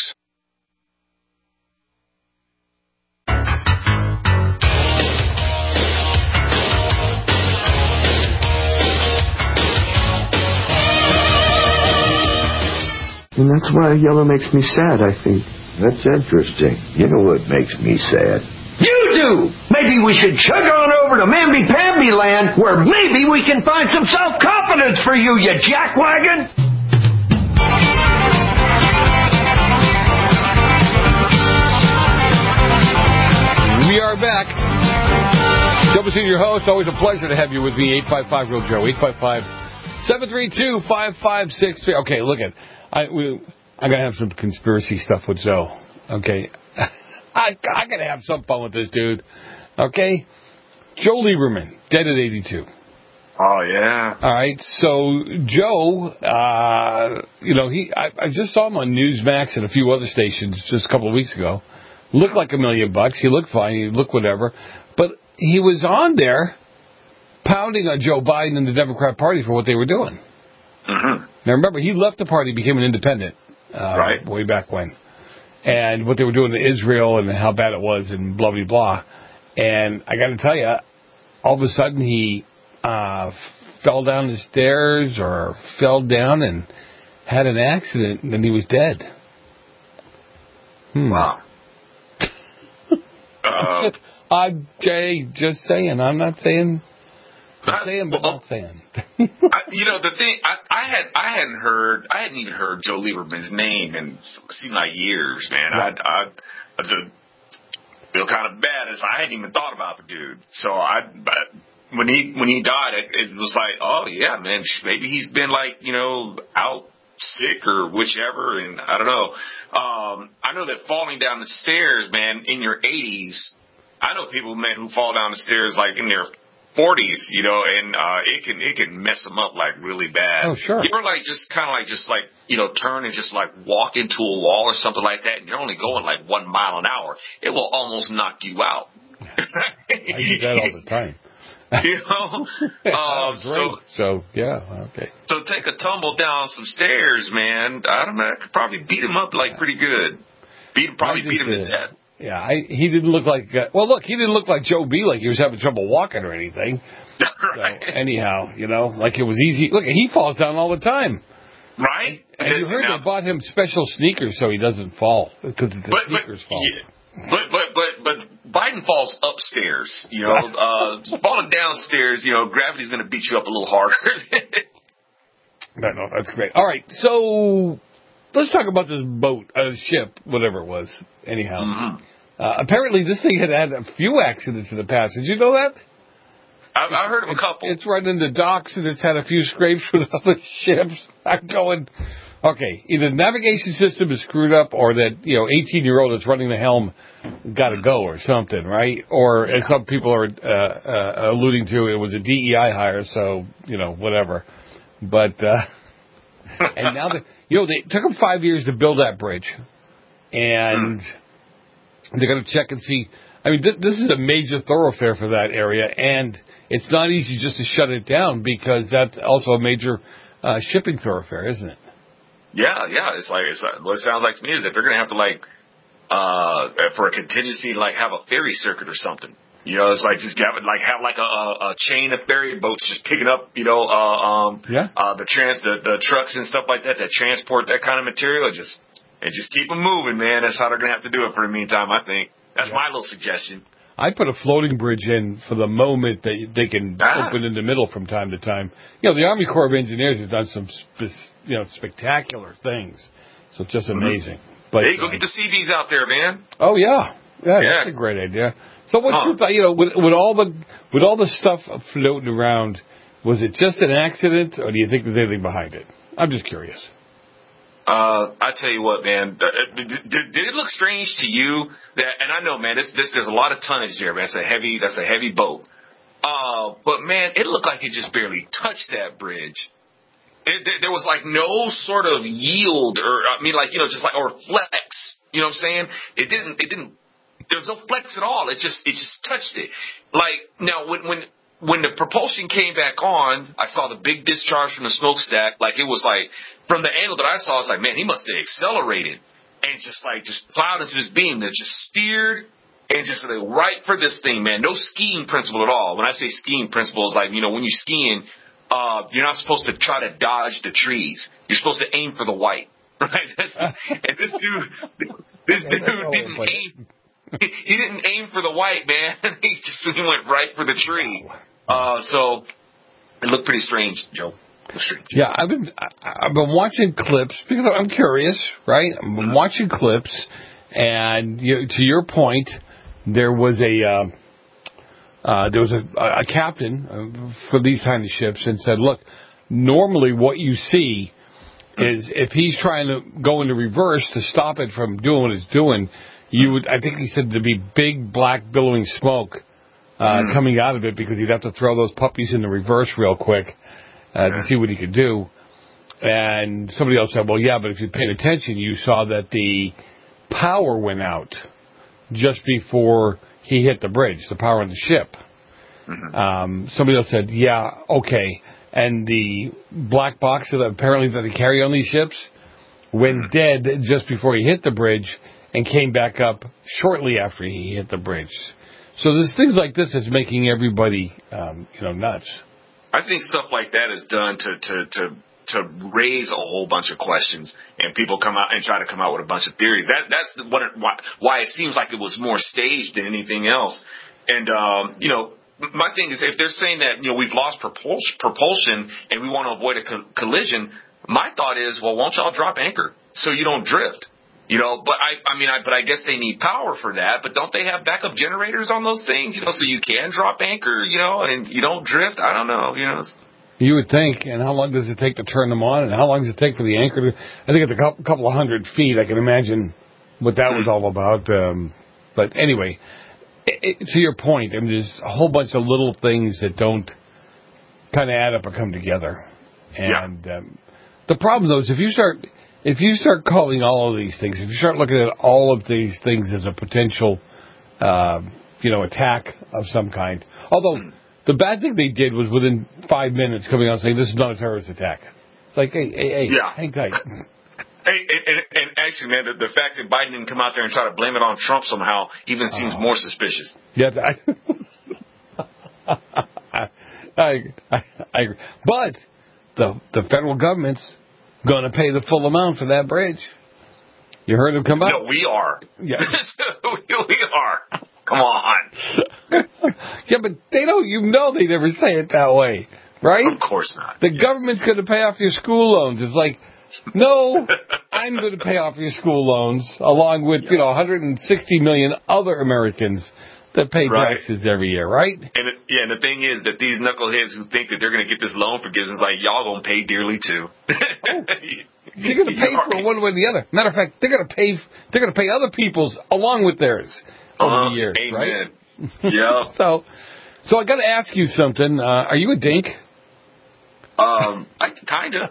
And that's why yellow makes me sad, I think. That's interesting. You know what makes me sad? You do! Maybe we should chug on over to Mamby-Pamby land, where maybe we can find some self-confidence for you, you jackwagon! We are back. Joe Messina, your host. Always a pleasure to have you with me. eight five five, real Joe. eight five five, seven three two, five five six three. Okay, look at I we I gotta have some conspiracy stuff with Joe. Okay, I I gotta have some fun with this dude. Okay, Joe Lieberman, dead at eighty-two. Oh yeah. All right, so Joe, uh, you know he I, I just saw him on Newsmax and a few other stations just a couple of weeks ago. Looked like a million bucks. He looked fine. He looked whatever, but he was on there pounding on Joe Biden and the Democrat Party for what they were doing. Mm-hmm. Now, remember, he left the party, became an independent uh, right. way back when. And what they were doing to Israel and how bad it was and blah, blah, blah. And I got to tell you, all of a sudden he uh, fell down the stairs or fell down and had an accident, and then he was dead. Hmm. Wow. uh, I'm Jay, just saying. I'm not saying... I'm saying, but well, not saying. I, you know, the thing, I, I had, I hadn't heard, I hadn't even heard Joe Lieberman's name in, it seemed like years, man. Right. I, I, I just feel kind of bad as I hadn't even thought about the dude. So I, but when he, when he died, it, it was like, oh yeah, man, maybe he's been like, you know, out sick or whichever, and I don't know. Um, I know that falling down the stairs, man, in your eighties, I know people, man, who fall down the stairs like in their forties, you know, and uh, it can it can mess them up like really bad. Oh, sure. You ever like just kind of like just like you know turn and just like walk into a wall or something like that, and you're only going like one mile an hour, it will almost knock you out. I do that all the time. You know, um, so so yeah, okay. So take a tumble down some stairs, man. I don't know. I could probably beat him up like pretty good. Beat probably beat him to death. Yeah, I, he didn't look like. Uh, well, look, he didn't look like Joe B. Like he was having trouble walking or anything. Right. So, anyhow, you know, like it was easy. Look, he falls down all the time. Right. And you heard they bought him special sneakers so he doesn't fall because the but, sneakers but, fall. Yeah. But but but but Biden falls upstairs. You know, uh, falling downstairs. You know, gravity's going to beat you up a little harder. No, no, that's great. All right, so let's talk about this boat, uh, ship, whatever it was. Anyhow, mm-hmm. uh, apparently this thing had had a few accidents in the past. Did you know that? I, I heard of a couple. It's, it's right in the docks, and it's had a few scrapes with other ships. I'm going, okay, either the navigation system is screwed up, or that you know, eighteen-year-old that's running the helm got to go, or something, right? Or as some people are uh, uh, alluding to, it was a D E I hire, so you know, whatever. But uh, and now that you know, they took them five years to build that bridge, and they're going to check and see. I mean, th- this is a major thoroughfare for that area, and it's not easy just to shut it down because that's also a major uh, shipping thoroughfare, isn't it? Yeah, yeah. It's like it's like, what it sounds like to me is that they're going to have to like uh, for a contingency, like have a ferry circuit or something. You know, it's like just have like have like a, a chain of ferry boats just picking up, you know, uh, um, yeah. uh, the trans the, the trucks and stuff like that that transport that kind of material. Just and just keep them moving, man. That's how they're going to have to do it for the meantime. I think that's yeah. my little suggestion. I put a floating bridge in for the moment that they can ah. open in the middle from time to time. You know, the Army Corps of Engineers has done some, spe- you know, spectacular things. So it's just amazing. Mm-hmm. But hey, go uh, get the C Bs out there, man. Oh yeah, yeah, yeah. That's a great idea. So what's huh. your thought? You know, with, with all the with all the stuff floating around, was it just an accident, or do you think there's anything behind it? I'm just curious. Uh, I tell you what, man. Did, did, did it look strange to you that? And I know, man. This, this, there's a lot of tonnage there, man. That's a heavy, that's a heavy boat. Uh, but man, it looked like it just barely touched that bridge. It, there, there was like no sort of yield, or I mean, like you know, just like or flex. You know what I'm saying? It didn't. It didn't. There was no flex at all. It just, it just touched it. Like now, when when when the propulsion came back on, I saw the big discharge from the smokestack. Like it was like. From the angle that I saw, I was like, man, he must have accelerated and just like just plowed into this beam that just steered and just like right for this thing, man. No skiing principle at all. When I say skiing principle, it's like, you know, when you're skiing, uh, you're not supposed to try to dodge the trees. You're supposed to aim for the white, right? That's, and this dude, this dude didn't aim. He didn't aim for the white, man. He just he went right for the tree. Uh, so it looked pretty strange, Joe. Yeah, I've been I've been watching clips because I'm curious, right? I've been watching clips, and you, to your point, there was a uh, uh, there was a, a captain for these kind of ships, and said, "Look, normally what you see is if he's trying to go into reverse to stop it from doing what it's doing, you would I think he said there'd be big black billowing smoke uh, mm-hmm. coming out of it because he'd have to throw those puppies into reverse real quick." Uh, to see what he could do. And somebody else said, well, yeah, but if you paid attention, you saw that the power went out just before he hit the bridge, the power on the ship. Mm-hmm. Um, somebody else said, yeah, okay. And the black box that apparently that they carry on these ships went mm-hmm. dead just before he hit the bridge and came back up shortly after he hit the bridge. So there's things like this that's making everybody, um, you know, nuts. I think stuff like that is done to, to, to, to raise a whole bunch of questions, and people come out and try to come out with a bunch of theories. That that's what it, why, why it seems like it was more staged than anything else. And um, you know, my thing is, if they're saying that you know we've lost propulsion, propulsion and we want to avoid a co- collision, my thought is, well, won't y'all drop anchor so you don't drift? You know, but I, I mean, I, but I guess they need power for that. But don't they have backup generators on those things? You know, so you can drop anchor, you know, and you don't drift. I don't know, you know. You would think. And how long does it take to turn them on? And how long does it take for the anchor to... I think at a couple of hundred feet, I can imagine what that was all about. Um, but anyway, it, it, to your point, I mean, there's a whole bunch of little things that don't kind of add up or come together. And yeah. um, the problem, though, is if you start if you start calling all of these things, if you start looking at all of these things as a potential, uh, you know, attack of some kind, although the bad thing they did was within five minutes coming out and saying this is not a terrorist attack. Like, hey, hey, hey, yeah. hang tight. Hey, and, and actually, man, the, the fact that Biden didn't come out there and try to blame it on Trump somehow even seems uh, more suspicious. Yeah, I, I, I, I agree. But the the federal government's going to pay the full amount for that bridge. You heard him come out? No, we are. Yeah, we are. Come on. Yeah, but they don't. You know, they never say it that way, right? Of course not. The yes. government's going to pay off your school loans. It's like, no, I'm going to pay off your school loans along with, you know, one hundred sixty million other Americans that pay right. taxes every year, right? And it, yeah, and the thing is that these knuckleheads who think that they're going to get this loan forgiveness, like, y'all going to pay dearly too. Oh, you're going to pay for it one way or the other. Matter of fact, they're going to pay. They're going to pay other people's along with theirs over uh, the years, amen. right? Yeah. so, so I got to ask you something. Uh, are you a dink? Um, I kinda.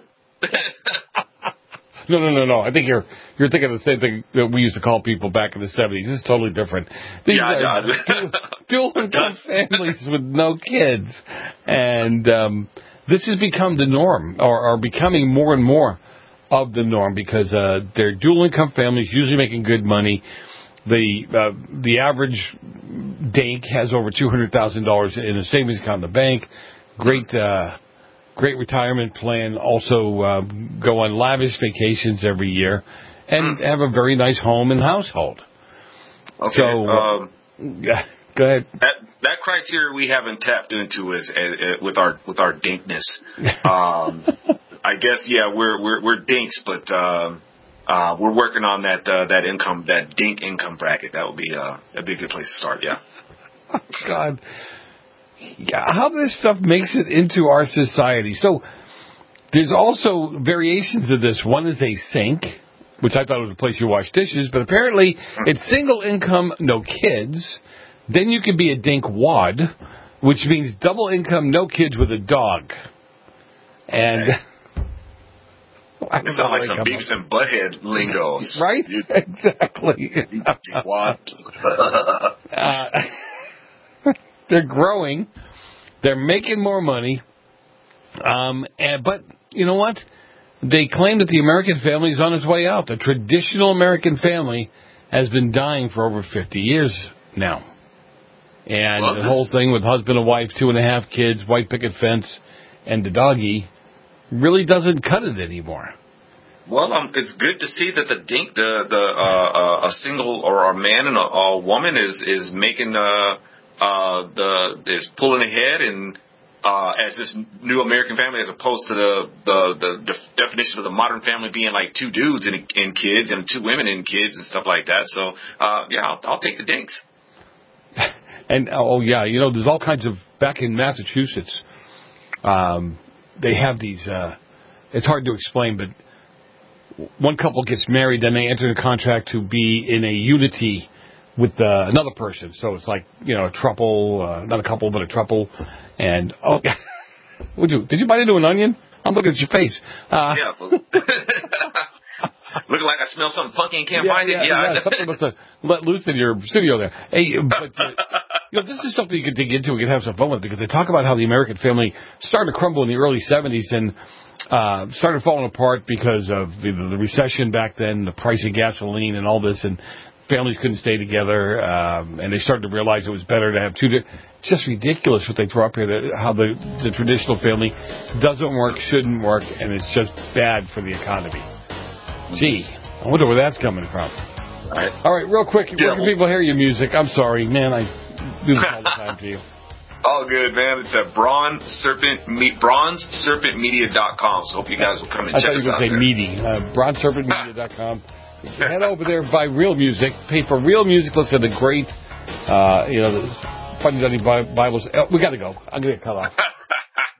No, no, no, no. I think you're you're thinking of the same thing that we used to call people back in the seventies. This is totally different. These yeah, are dual, dual income families with no kids, and um, this has become the norm, or are becoming more and more of the norm because uh, they're dual income families, usually making good money. The uh, the average dink has over two hundred thousand dollars in a savings account in the bank. Great. Uh, Great retirement plan, also uh, go on lavish vacations every year, and have a very nice home and household. Okay. So, um, yeah, go ahead. That that criteria we haven't tapped into is uh, uh, with our with our dinkness. Um, I guess yeah, we're we're we're dinks, but uh, uh, we're working on that uh, that income that dink income bracket. That would be uh, that'd be a good place to start. Yeah. Oh, God. Yeah, how this stuff makes it into our society. So there's also variations of this. One is a sink, which I thought was a place you wash dishes, but apparently it's single income, no kids. Then you can be a dink wad, which means double income, no kids with a dog. And I it sounds like some Beavis and Butthead lingos. Right? You, exactly. What? uh, They're growing. They're making more money. Um, and, but you know what? They claim that the American family is on its way out. The traditional American family has been dying for over fifty years now. And well, the whole thing with husband and wife, two and a half kids, white picket fence, and the doggy really doesn't cut it anymore. Well, um, it's good to see that the dink, the the uh, uh, a single or a man and a, a woman is is making uh uh the is pulling ahead and uh as this new American family as opposed to the the the def- definition of the modern family being like two dudes and, and kids and two women and kids and stuff like that. So uh yeah, I'll, I'll take the dinks. And oh yeah, you know, there's all kinds of back in Massachusetts. Um, they have these. Uh, it's hard to explain, but one couple gets married, then they enter a contract to be in a unity with uh, another person. So it's like, you know, a throuple, uh, not a couple, but a throuple. And, oh, would you, did you bite into an onion? I'm looking at your face. Uh, yeah. Well, looking like I smell something funky and can't yeah, find yeah, it. Yeah. yeah something must have let loose in your studio there. Hey, but, uh, you know, this is something you can dig into and can have some fun with because they talk about how the American family started to crumble in the early seventies and uh, started falling apart because of the, the recession back then, the price of gasoline and all this, and families couldn't stay together, um, and they started to realize it was better to have two. Di- it's just ridiculous what they throw up here, that how the, the traditional family doesn't work, shouldn't work, and it's just bad for the economy. Gee, I wonder where that's coming from. All right, all right real quick, yeah. Where can people hear your music? I'm sorry, man, I do this all the time to you. All good, man. It's at Bronze Serpent, Me- bronze serpent media dot com. So hope you guys will come and I check us out. I thought you were going to say meaty. Uh, bronze serpent media dot com. Head over there, buy real music, pay for real music. Listen to the great, uh, you know, the Funny Dunny Bibles. Oh, we got to go. I'm going to get cut off.